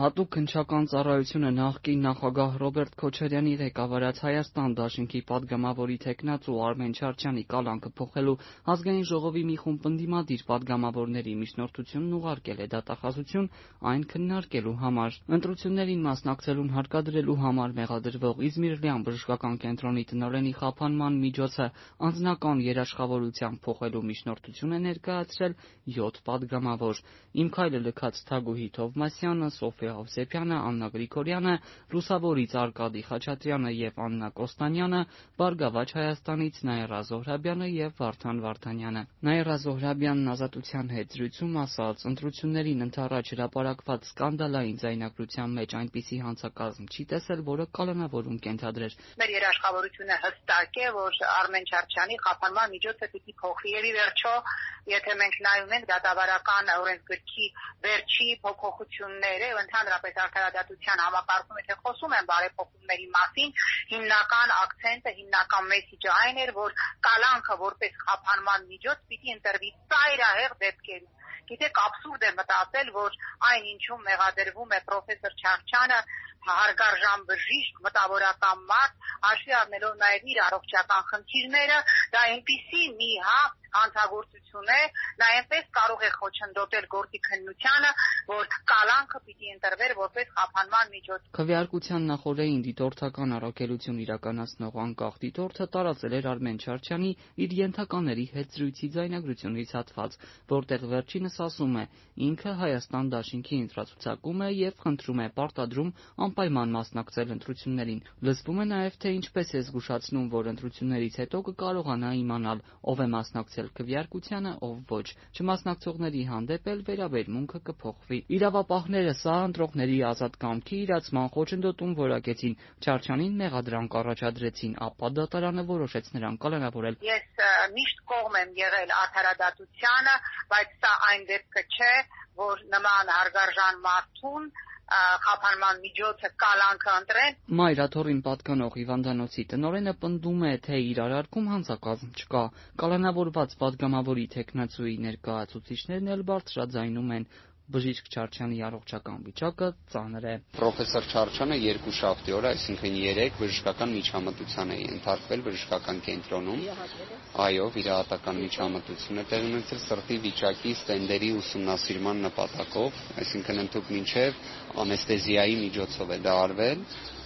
Հատուկ քննչական ծառայությունը նախկին նախագահ Ռոբերտ Քոչարյանի ղեկավարած Հայաստան դաշինքի падգամավորի թեկնածու Արմեն Չարչյանի կալանքը փոխելու Ազգային ժողովի մի խումբ ընդդիմադիր падգամավորների միջնորդությունն ուղարկել է դատախազություն այն քննարկելու համար։ Ընտրություններին մասնակցելուն հարկադրելու համար մեղադրվող Իզմիրլյան բժշկական կենտրոնի տնօրենի խափանման միջոցը անձնական երաշխավորությամբ փոխելու միջնորդություն է ներկայացրել 7 падգամավոր։ Իմ քայլը լքած Թագուհի Թովմասյանը, Սոֆյա Հովսեփյանը, Աննա Գրիգորյանը, Լուսավորից Արկադի Խաչատրյանը եւ Աննա Կոստանյանը, Բարգավաճ Հայաստանից Նաիրա Զոհրաբյանը եւ Վարդան Վարդանյանը։ Նաիրա Զոհրաբյանն Ազատության հետ զրույցում ասաց. ընտրություններին ընդառաջ հրապարակված սկանդալային ձայնագրության մեջ այնպիսի հանցակազմ չի տեսել, որը կալանավորում կենթադրեր։ Մեր երաշխավորությունը հստակ է, որ Արմեն Չարչյանի խափանման միջոցը պիտի փոխվի եւ ի վերջո, եթե մենք նայում ենք դատավարական օրենսգրքի վերջի փոփոխությունները, ընդհանրապես արդարադատության համակարգում, եթե խոսում են բարեփոխումների մասին, հիմնական ակցենտը, հիմնական մեսիջը այն էր, որ կալանքը որպես խափանման միջոց պիտի ընտրվի ծայրահեղ դեպքերում։ Գիտեք, աբսուրդ է մտածել, որ այն ինչում մեղադրվում է պրոֆեսոր Չարչյանը, հարգարժան բժիշկ, մտավորական մարդ, հաշվի առնելով նաև իր առողջական խնդիրները, դա այնպիսի մի հանցագործություն է, նա այնպես կարող է խոչընդոտել գործի քննությանը, որ կալանքը պիտի ընտրվեր որպես խափանման միջոց։ Քվեարկության նախօրեին դիտորդական առաքելություն իրականացնող անկախ դիտորդը տարածել էր Արմեն Չարչյանի իր ենթակաների հետ զրույցի ձայնագրությունից հատված, որտեղ վերջինս ասում է. ինքը Հայաստան դաշինքի ընտրացուցակում է եւ խնդրում է պարտադրում անպայման մասնակցել ընտրություններին։ Լսվում է նաև, թե ինչպես է զգուշացնում, որ ընտրություններից հետո կկարողանա իմանալ ով է մասնակցել քվեարկությանը, ով ոչ։ Չմասնակցողների հանդեպ էլ վերաբերմունքը կփոխվի։ Իրավապահները սա ընտրողների ազատ կամքի իրացման խոչընդոտում որակեցին, Չարչյանին մեղադրանք առաջադրեցին, ապա դատարանը որոշեց նրան կալանավորել։ Ես միշտ կողմ եմ եղել արդարադատությանը, բայց սա այն դեպքը չէ, որ նման հարգարժան մարդուն խափանման միջոցը կալանքը ընտրեն։ Մայրաթոռին պատկանող հիվանդանոցի տնօրենը պնդում է, թե իր արարքում հանցակազմ չկա։ Կալանավորված падգամավորի թեկնածուի ներկայացուցիչներն էլ բարձրաձայնում են. բժիշկ Չարչյանի առողջական վիճակը ծանր է։ Պրոֆեսոր Չարչյանը երկուշաբթի օրը, այսինքն 3 բժշկական միջամտության է ենթարկվել բժշկական կենտրոնում։ Այո, վիրահատական միջամտություն է տեղի ունեցել սրտի վիճակի ստենդերի ուսումնասիրման նպատակով, այսինքն ընդհանուր մինչև անեստեզիայի միջոցով է դա արվել։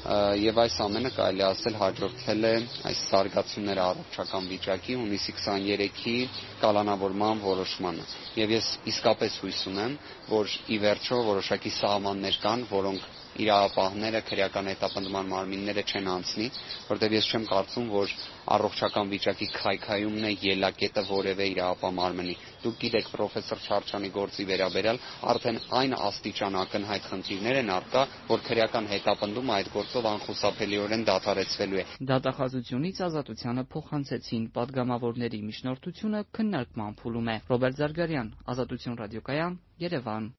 Եվ այս ամենը կարելի ասել հաջորդել է այս զարգացումները առողջական վիճակի հունիսի 23-ի կալանավորման որոշմանը։ Եվ ես իսկապես հույս ունեմ, որ ի վերջո որոշակի սահմաններ կան, որոնք իրավապահները, քրեական հետապնդման մարմինները չեն անցնի, որտեղ ես չեմ կարծում, որ առողջական վիճակի քայքայումն է ելակետը որևէ իրավապահ մարմնի։ Դուք գիտեք, պրոֆեսոր Չարչյանի գործի վերաբերյալ արդեն այն աստիճան ակնհայտ խնդիրներ են առկա, որ քրեական հետապնդումը այդ գործով անխուսափելիորեն դադարեցվելու է։ Դատախազությունից Ազատությանը փոխանցեցին падգամավորների միջնորդությունը քննարկման փուլում է։ Ռոբերտ Զարգարյան, Ազատություն ռադիոկայան, Երևան։